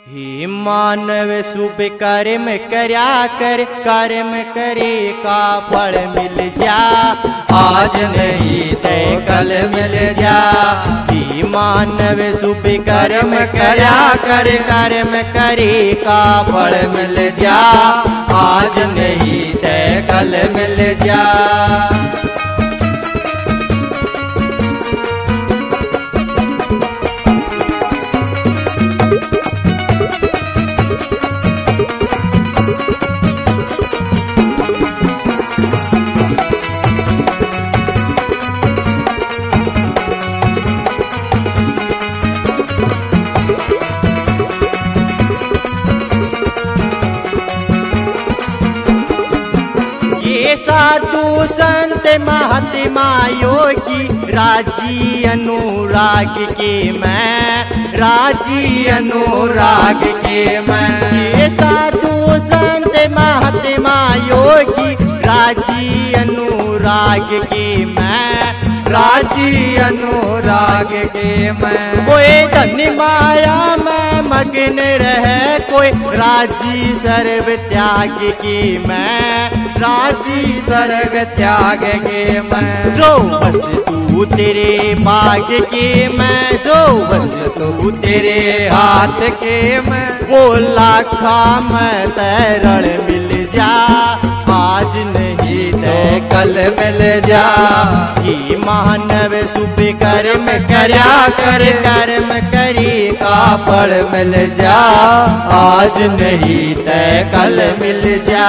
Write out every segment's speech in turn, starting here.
ही मानव शुभ कर्म कर्या कर कर्म करे का फल मिल जा। आज नहीं ते कल मिल जा। ही मानव शुभ कर्म कर्या कर कर्म करे का फल मिल जा। आज नहीं ते कल मिल जा। साधु संत महात्मा योगी राजी अनुराग के मैं, राजी अनुराग के मैं। ये साधु संत महात्मा योगी राजी अनुराग के मैं, राजी अनुराग के मैं। कोई धन माया में मग्न रहे, कोई राजी सर्व त्याग के मैं, राजी सर्ग त्याग के मैं। जो बस तू तेरे बाग के मैं, जो बस तू तेरे हाथ के मैं। वो लाखा में तैरण मिल जा। आज नहीं ते कल मिल जा। ही मानव शुभ कर्म कर्या कर कर्म करी का फल मिल जा। आज नहीं ते कल मिल जा।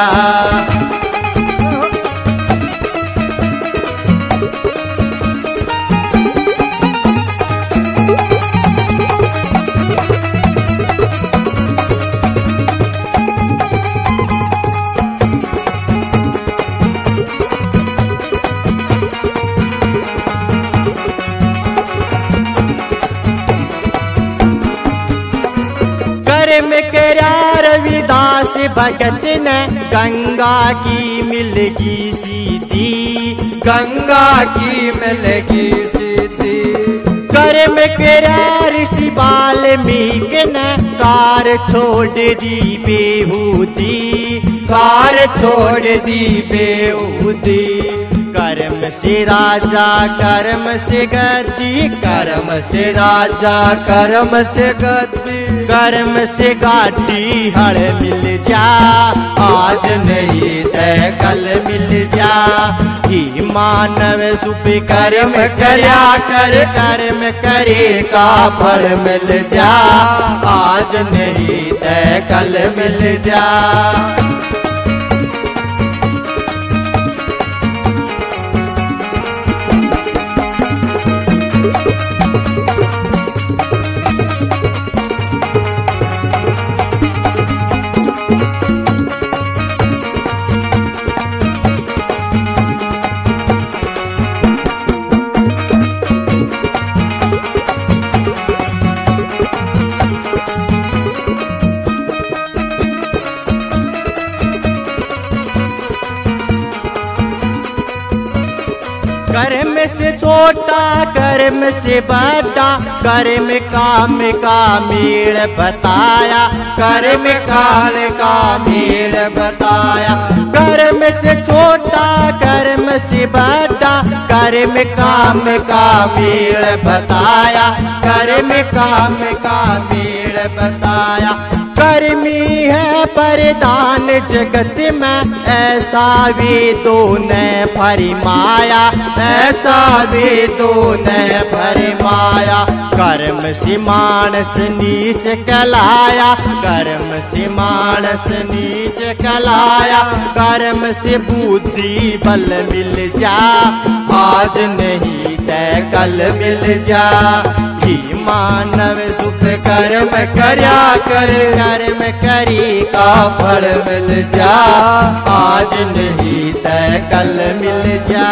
कर्म कर्या रविदास भगत ने गंगा की मिलगी सीधी, गंगा की मिलगी सीधी। कर्म कर्या ऋषि वाल्मीकि ने कार छोड़ दी बेहूदी, कार छोड़ दी बेहूदी। कर्म से राजा कर्म से गति, कर्म से राजा कर्म से गति। कर्म से गाड़ी हड़ मिल जा। आज नहीं ते कल मिल जा। ही मानव शुभ कर्म कर्या कर कर्म करे का फल मिल जा। आज नहीं ते कल मिल जा। कर्म से छोटा कर्म से बड़ा, कर्म काम का मेल बताया, कर्म काल का मेल बताया। कर्म से छोटा कर्म से बड़ा, कर्म काम का मेल बताया, कर्म काम का मेल बताया। कर्मी है परदान जगत में, ऐसा वेदों ने फरमाया, ऐसा वेदों ने फरमाया। कर्म से मानस नीच कहलाया, कर्म से मानस नीच कहलाया। कर्म से बुद्धि बल मिल जा। आज नहीं ते कल मिल जा। ही मानव शुभ कर्म कर्या कर कर्म करी का फल मिल जा। आज नहीं ते कल मिल जा।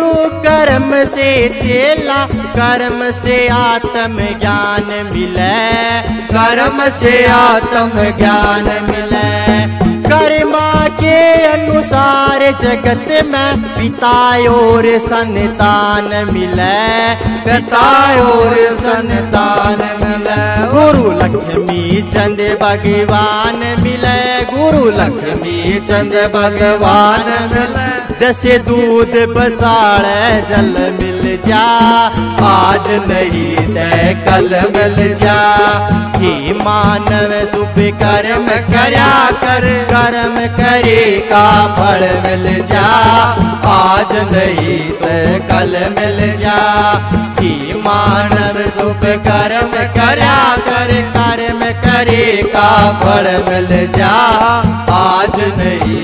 गुरु कर्म से चेला, कर्म से आत्म ज्ञान मिले, कर्म से आत्म ज्ञान मिले। कर्मा के अनुसार जगत में पिता और संतान मिले, पिता और संतान मिले। गुरु लक्ष्मी चंद भगवान मिले, गुरु लक्ष्मी चंद भगवान मिले। जैसे दूध बचाड़े जल मिल जा, आज नहीं दे कल मिल जा। हे मानव शुभ कर्म करया कर, कर्म करे का फल मिल जा, आज नहीं दे कल मिल जा। हे मानव शुभ कर्म करया कर, कर्म करे का फल मिल जा, आज नहीं